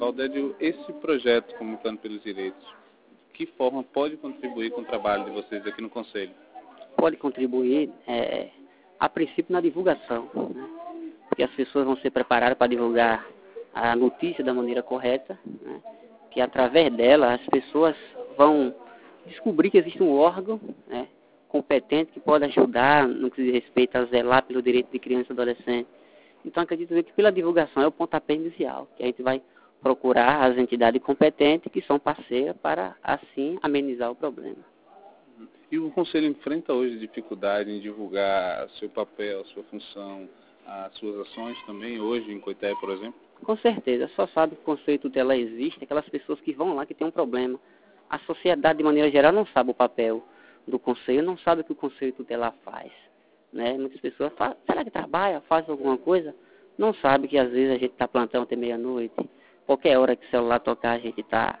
Valdério, esse projeto Comunicando pelos Direitos, que forma pode contribuir com o trabalho de vocês aqui no Conselho? Pode contribuir, a princípio, na divulgação, né? Porque as pessoas vão ser preparadas para divulgar a notícia da maneira correta, né? Que através dela as pessoas vão descobrir que existe um órgão, né, competente que pode ajudar no que diz respeito a zelar pelo direito de criança e adolescente. Então, acredito que pela divulgação é o pontapé inicial, que a gente vai procurar as entidades competentes que são parceiras para, assim, amenizar o problema. E o Conselho enfrenta hoje dificuldade em divulgar seu papel, sua função, as suas ações também, hoje em Coité, por exemplo? Com certeza, só sabe que o Conselho Tutelar existe, aquelas pessoas que vão lá que têm um problema. A sociedade, de maneira geral, não sabe o papel do Conselho, não sabe o que o Conselho Tutelar faz, né? Muitas pessoas falam, será que trabalha, faz alguma coisa? Não sabe que às vezes a gente está plantando até meia-noite, qualquer hora que o celular tocar a gente está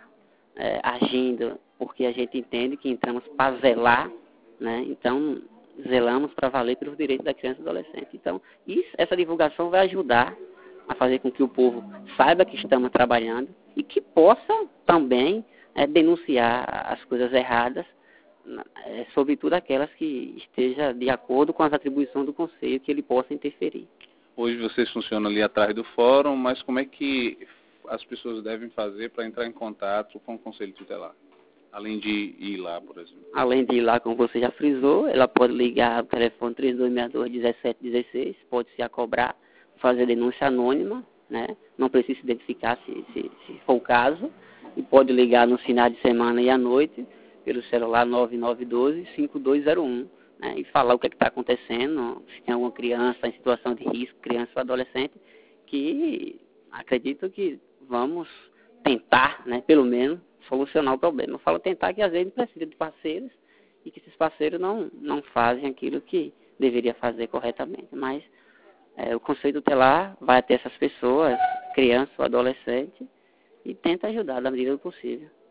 agindo, porque a gente entende que entramos para zelar, né? Então, zelamos para valer pelos direitos da criança e do adolescente. Então, essa divulgação vai ajudar a fazer com que o povo saiba que estamos trabalhando e que possa também denunciar as coisas erradas, sobretudo aquelas que estejam de acordo com as atribuições do Conselho, que ele possa interferir. Hoje vocês funcionam ali atrás do fórum, mas como é que as pessoas devem fazer para entrar em contato com o Conselho Tutelar? Além de ir lá, por exemplo. Além de ir lá, como você já frisou, ela pode ligar o telefone 3262-1716, pode se acobrar, fazer denúncia anônima, né? Não precisa se identificar se for o caso, e pode ligar no final de semana e à noite, pelo celular 9912-5201, né? E falar o que está acontecendo, se tem alguma criança em situação de risco, criança ou adolescente, que acredito que vamos tentar, né, pelo menos, solucionar o problema. Eu falo tentar que às vezes precisa de parceiros e que esses parceiros não fazem aquilo que deveria fazer corretamente. Mas o Conselho Tutelar vai até essas pessoas, criança ou adolescente, e tenta ajudar da medida do possível.